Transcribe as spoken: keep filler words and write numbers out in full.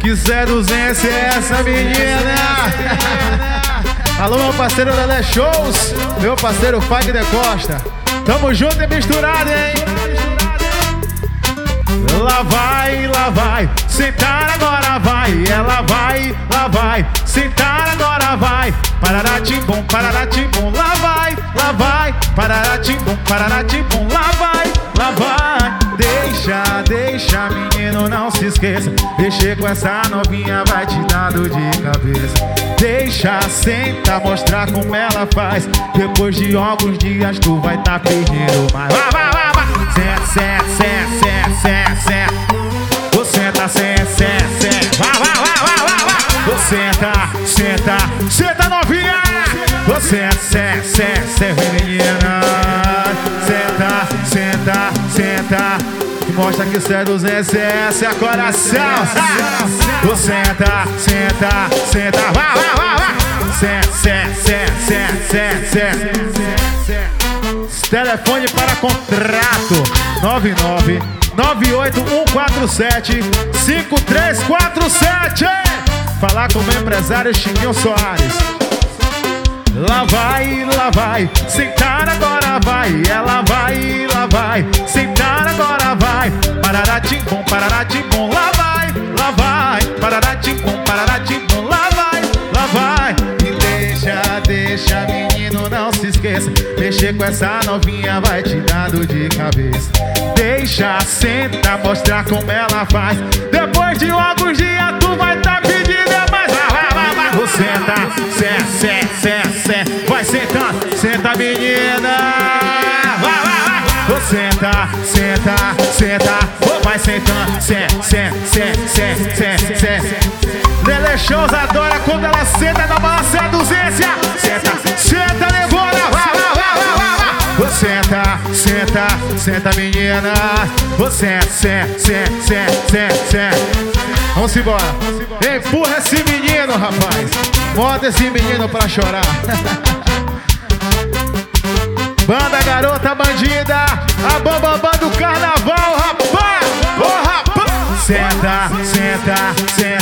Que zero duzentos é essa menina? Alô, meu parceiro Lelé Shows, meu parceiro Fag de Costa. Tamo junto e misturado, hein? Lá vai, lá vai, sentar agora vai. Ela vai, lá vai, sentar agora vai. Parará timbum, parará timbum, lá vai, lá vai. Parará timbum, parará timbum, lá vai, lá vai. Deixa, deixa, menino, não se esqueça. Mexer com essa novinha vai te dar dor de cabeça. Deixa, senta, mostrar como ela faz. Depois de alguns dias tu vai tá pedindo mais. Vai, vai, vai, vai. Senta, senta, senta, senta, senta. Vou sentar, senta, senta, senta. Vai, vai, vai, vai, vai, vai. Vou sentar, senta, senta novinha. Vou sentar, senta, senta, senta, menina. Senta, senta, senta. Mostra que zero duzentos é essa, é coração. Vou senta, senta, senta. Vai, vai, vai, vai. Senta, senta, senta, senta, senta. Telefone para contrato nove nove nove oito um quatro sete cinco três quatro sete. Falar com o meu empresário Chiquinho Soares. Lá vai, lá vai, sentar agora vai. Ela vai, lá vai, sentar agora vai. Parará timbum, parará timbum, lá vai, lá vai. Parará timbum, parará timbum, lá vai, lá vai. E deixa, deixa, menino, não se esqueça. Mexer com essa novinha vai te dar dor de cabeça. Deixa, senta, mostrar como ela faz. Depois de alguns dias tu vai tá pedindo é mais. Vai, vai, vai, vai. Vou sentar, senta, senta, senta, senta. Vai sentando, senta, menina. Vai, vai, vai. Vou sentar, senta, senta. Vai sentando, senta, senta, senta, senta, senta. Lelé Shows adora quando ela senta na balança duzência. Senta, senta, levou, vai, vai, vai, vai, vai. Vou senta, senta, senta, menina. Vou senta, senta, senta, senta, senta, senta. Vamos embora. Empurra esse menino, rapaz. Bota esse menino pra chorar. Banda Garota Bandida, a bambambam do carnaval, rapaz. Ô, rapaz. Senta, senta, senta.